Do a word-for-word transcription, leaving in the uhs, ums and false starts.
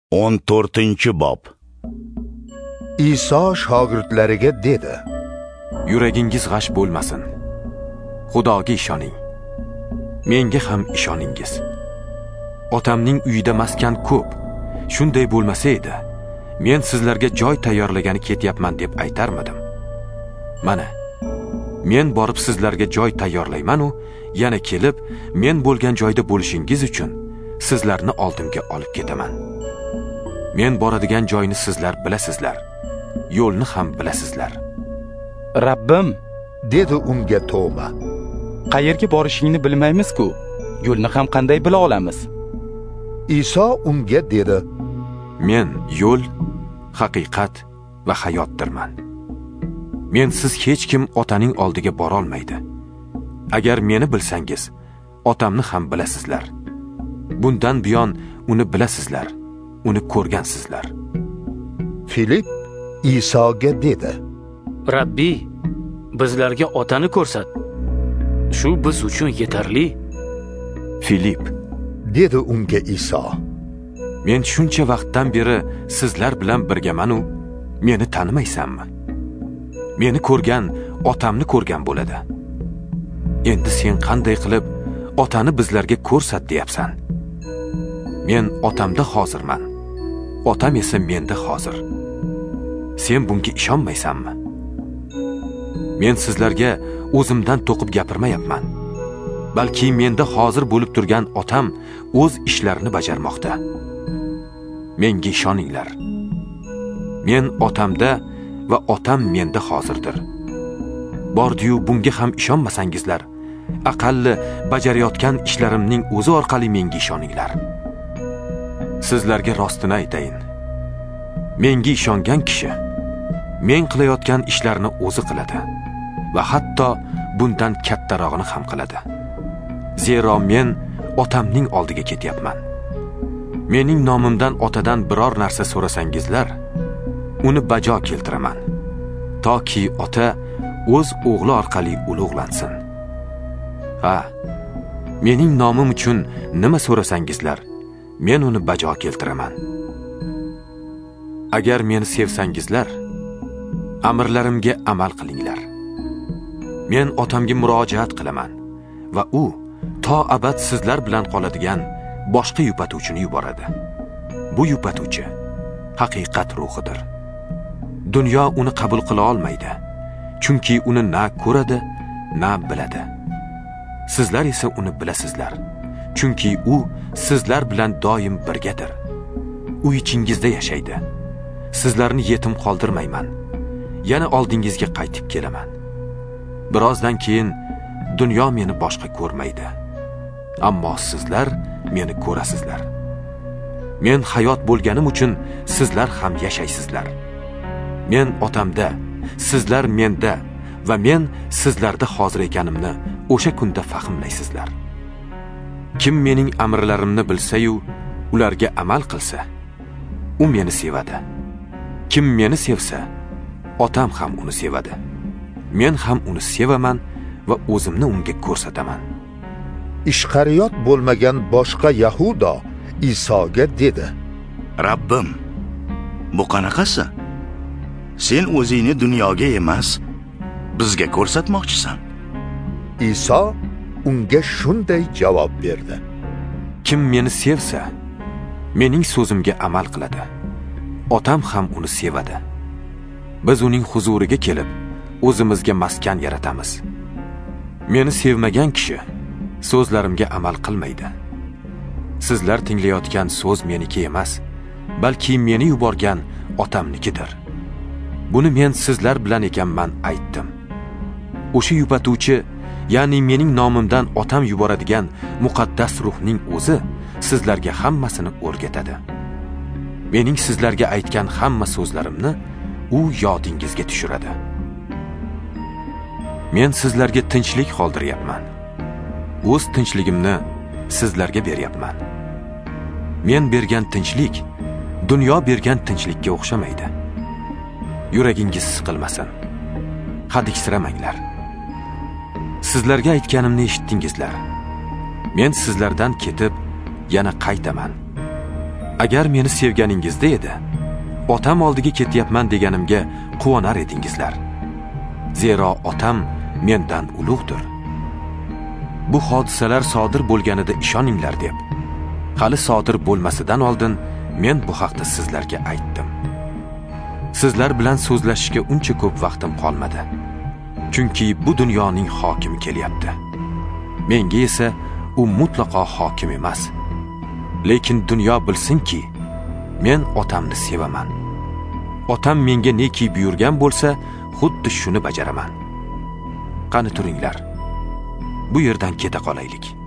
o'n to'rtinchi bob. Iso shogirdlariga dedi: Yuragingiz g'ash bo'lmasin. Xudoga ishoning. Menga ham ishoningiz. Otamning uyida maskan ko'p. Shunday bo'lmasa edi, men sizlarga joy tayyorlagani ketyapman deb aytarmidim. Mana, men borib sizlarga joy tayyorlayman u, yana kelib, men bo'lgan joyda bo'lishingiz uchun sizlarni oldimga olib ketaman. Men boradigan joyni sizlar bilasizlar. Yo'lni ham bilasizlar. Rabbim, dedi unga Toma. Qayerga borishingni bilmaymiz-ku. Yo'lni ham qanday bila olamiz? Iso unga dedi: Men yo'l, haqiqat va hayotdirman. Mensiz hech kim otaning oldiga bora olmaydi. Agar meni bilsangiz, otamni ham bilasizlar. Bundan buyon uni bilasizlar, uni ko'rgansizlar. Filip Isoga dedi: Rabbiy, bizlarga otani ko'rsat. Shu biz uchun yetarli. Filip dedi unga Iso: Men shuncha vaqtdan beri sizlar bilan birgaman-u, meni tanimaysanmi? Meni ko'rgan otamni ko'rgan bo'ladi. Endi sen qanday qilib otani bizlarga ko'rsat deyapsan? Men otamda hozirman. Otam esa menda hozir. Sen bunga ishonmaysanmi? Men sizlarga o'zimdan to'qib gapirmayapman. Balki menda hozir bo'lib turgan otam o'z ishlarini bajarmoqda. Menga ishoninglar. Men otamda va otam menda hozirdir. Bordi-yu bunga ham ishonmasangizlar, aqalli bajarayotgan ishlarimning o'zi orqali menga ishoninglar. Sizlarga rostini aytayin. Menga ishongan kishi men qilayotgan ishlarni o'zi qiladi va hatto bundan kattarog'ini ham qiladi. Zero men otamning oldiga ketyapman. Mening nomimdan otadan biror narsa so'rasangizlar, uni bajo keltiraman, toki ota o'z o'g'li orqali ulug'lansin. Ha, mening nomim uchun nima so'rasangizlar, men uni bajo keltiraman. Agar meni sevsangizlar, amrlarimga amal qilinglar. Men otamga murojaat qilaman va u to abad sizlar bilan qoladigan boshqa yupatuvchini yuboradi. Bu yupatuvchi haqiqat ruhidir. Dunyo uni qabul qila olmaydi, chunki uni na ko'radi, na biladi. Sizlar esa uni bilasizlar, chunki u sizlar bilan doim birgadir. U ichingizda yashaydi. Sizlarni yetim qoldirmayman. Yana oldingizga qaytib kelaman. Birozdan keyin dunyo meni boshqa ko'rmaydi. Ammo sizlar meni ko'rasizlar. Men hayot bo'lganim uchun sizlar ham yashaysizlar. Men otamda, sizlar menda va men sizlarda hozir ekanimni o'sha kunda fahmlaysizlar. Kim mening amrlarimni bilsa-yu, ularga amal qilsa, u meni sevadi. Kim meni sevsa, otam ham uni sevadi. Men ham uni sevaman va o'zimni unga ko'rsataman. Ishqariyot bo'lmagan boshqa Yahudo Isoga dedi: Rabbim, bu qanaqasi? Sen o'zingni dunyoga emas, bizga ko'rsatmoqchisan. Iso unga shunday javob berdi: Kim meni sevsa, mening so'zimga amal qiladi. Otam ham uni sevadi. Biz uning huzuriga kelib, o'zimizga maskan yaratamiz. Meni sevmagan kishi so'zlarimga amal qilmaydi. Sizlar tinglayotgan so'z meniki emas, balki meni yuborgan otamnikidir. Buni men sizlar bilan ekanman aytdim. O'sha yupatuvchi, ya'ni mening nomimdan otam yuboradigan muqaddas ruhning o'zi sizlarga hammasini o'rgatadi. Mening sizlarga aytgan hamma so'zlarimni u yodingizga tushiradi. Men sizlarga tinchlik qoldiryapman. O'z tinchligimni sizlarga beryapman. Men bergan tinchlik dunyo bergan tinchlikka o'xshamaydi. Yuragingiz siqilmasin. Hadiksramanglar. Sizlarga aytganimni eshitdingizlar. Men sizlardan ketib yana qaytaman. agar meni sevganingizda edi, otam oldiga ketyapman deganimga quvonar edingizlar. Zero otam mendan ulug'dir. Bu hodisalar sodir bo'lganida ishoninglar deb, hali sodir bo'lmasidan oldin men bu haqda sizlarga aytdim. Sizlar bilan so'zlashishga uncha ko'p vaqtim qolmadi. Chunki bu dunyoning hokimi kelyapti. Menga esa u mutlaqo hokim emas. Lekin dunyo bilsinki, men otamni sevaman. Otam menga neki buyurgan bo'lsa, xuddi shuni bajaraman. Qani turinglar. Bu yerdan keta qolaylik.